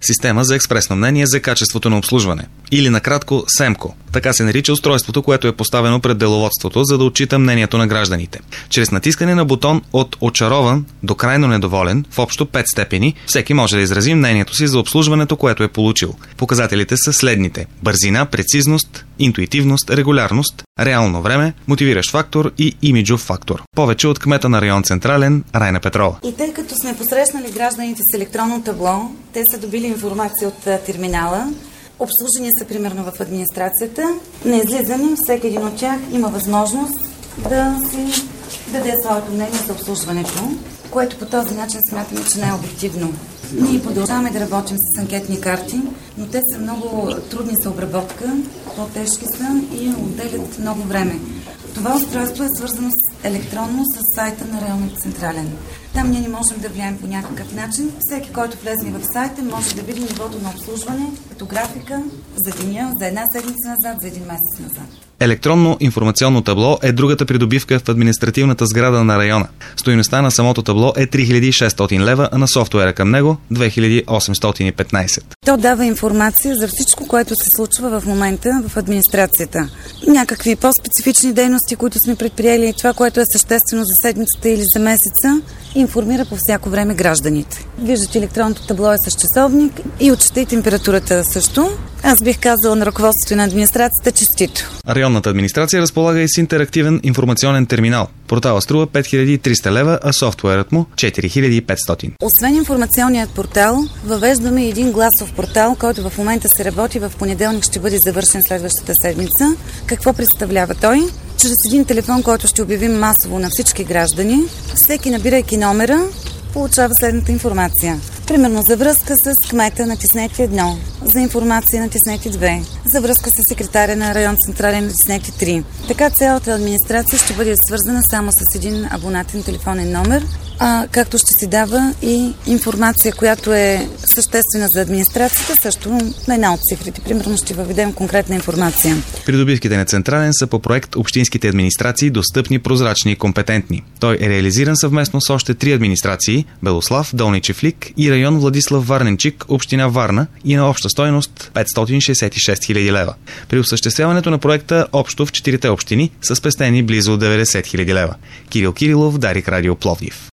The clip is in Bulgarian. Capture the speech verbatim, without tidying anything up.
Система за експресно мнение за качеството на обслужване. Или накратко СЕМКО. Така се нарича устройството, което е поставено пред деловодството, за да отчита мнението на гражданите. Чрез натискане на бутон от очарован до крайно недоволен, в общо пет степени, всеки може да изрази мнението си за обслужването, което е получил. Показателите са следните: бързина, прецизност, интуитивност, регулярност, реално време, мотивиращ фактор и имиджов фактор. Повече от кмета на район Централен Райна Петрова. И тъй като сме посрещнали гражданите с електронно табло, те са добили информация от терминала, обслужени са примерно в администрацията, на излизане всеки един от тях има възможност да си даде своето мнение за обслужването, което по този начин смятаме, че не е обективно. Ние продължаваме да работим с анкетни карти, но те са много трудни за обработка, по-тежки са и отделят много време. Това устройство е свързано с електронно с сайта на районен Централен. Там ние не можем да влияем по някакъв начин. Всеки, който влезе в сайта, може да види нивото на обслужване, като графика за деня, за една седмица назад, за един месец назад. Електронно информационно табло е другата придобивка в административната сграда на района. Стойността на самото табло е три хиляди и шестстотин лева, а на софтуера към него две хиляди осемстотин и петнадесет. То дава информация за всичко, което се случва в момента в администрацията. Някакви по-специфични дейности, които сме предприели, това, което е съществено за седмицата или за месеца, информира по всяко време гражданите. Виждате, електронното табло е с часовник и отчита и температурата също. Аз бих казала на ръководството на администрацията честито. Районната администрация разполага и с интерактивен информационен терминал. Портала струва пет хиляди и триста лева, а софтуерът му четири хиляди и петстотин. Освен информационният портал, въвеждаме един гласов портал, който в момента се работи, в понеделник ще бъде завършен следващата седмица. Какво представлява той? Чрез един телефон, който ще обявим масово на всички граждани, всеки, набирайки номера, получава следната информация. Примерно за връзка с кмета натиснете едно, за информация натиснете две, за връзка с секретаря на район Централен натиснете три. Така цялата администрация ще бъде свързана само с един абонатен телефонен номер, а както ще се дава и информация, която е съществена за администрацията, също на една от цифрите. Примерно ще въведем конкретна информация. Придобивките на Централен са по проект Общинските администрации достъпни, прозрачни и компетентни. Той е реализиран съвместно с още три администрации – Белослав, Долни Чифлик и район Владислав Варненчик, община Варна, и на обща стойност петстотин шестдесет и шест хиляди лева. При осъществяването на проекта общо в четирите общини са спестени близо деветдесет хиляди лева. Кирил Кирилов, Дарик Радио Пловдив.